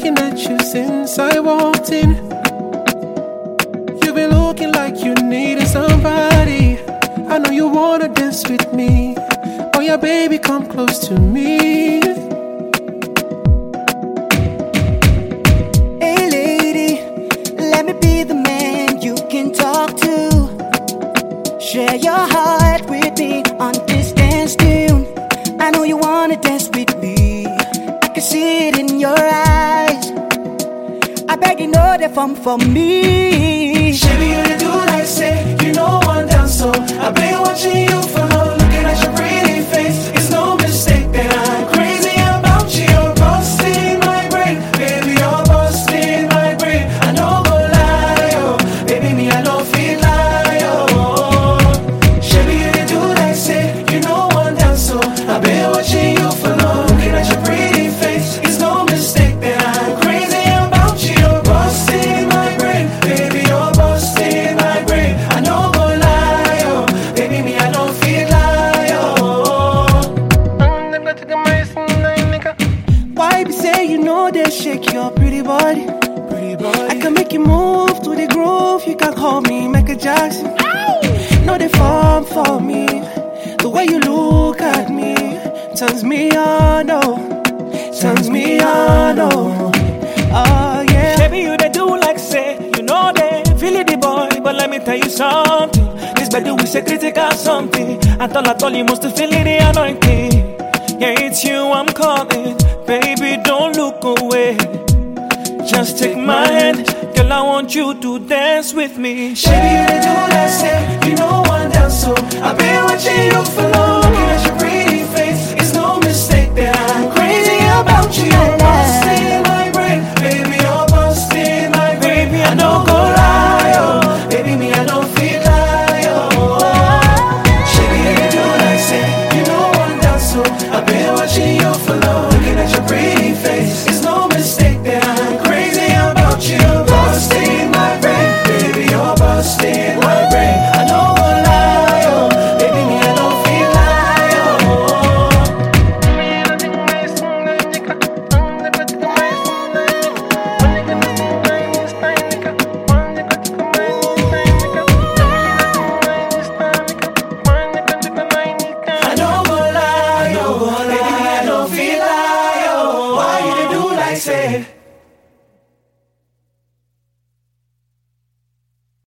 looking at you since I walked in. You've been looking like you needed somebody. I know you wanna dance with me. Oh yeah, baby, come close to me. Hey lady, let me be the man you can talk to. Share your heart with me on this dance tune. I know you wanna dance with me. I can see it in your eyes. I beg you know that for me. Baby, you the do like say, you know one down, so I've been watching you for long, looking at your pretty face. It's no mistake that I'm crazy about you. You're busting my brain, baby, you're busting my brain. I know go lie, oh, baby, me I don't feel like, oh. Baby, you the do like say, you know one down, so I've been watching you for long, looking at your pretty face. It's no mistake that I'm crazy about you. You're busting my brain, baby, you're busting my brain. I know go lie, oh, baby, me I don't feel like, oh. Why be say you know they shake your pretty body? I can make you move to the groove. You can call me Michael Jackson. No, they form for me. The way you look at me turns me on, oh, turns me on, oh, oh yeah. Baby, you they do like say, you know they feel it, the boy. But let me tell you something. This better we say critical something. I thought you must feel it, the anointing. Yeah, it's you I'm calling. Baby, don't look away. Just take my hand, girl, I want you to dance with me. Baby, you the do like say, you know one down, so I've been watching you for long, looking at your pretty face. It's no mistake that I'm crazy about you. You're busting my brain, baby, you're busting my brain. I know go lie, oh, baby, me I don't feel like, oh. Baby, you the do like say, you know one down, so I've been watching you for long, looking at your pretty face. It's no mistake that I'm crazy about you. You're busting my brain, baby, you're busting my brain. I know go lie, oh, baby, me I don't feel like, oh. I know go lie, oh, baby, me I don't feel like, oh. Why you dey do like say?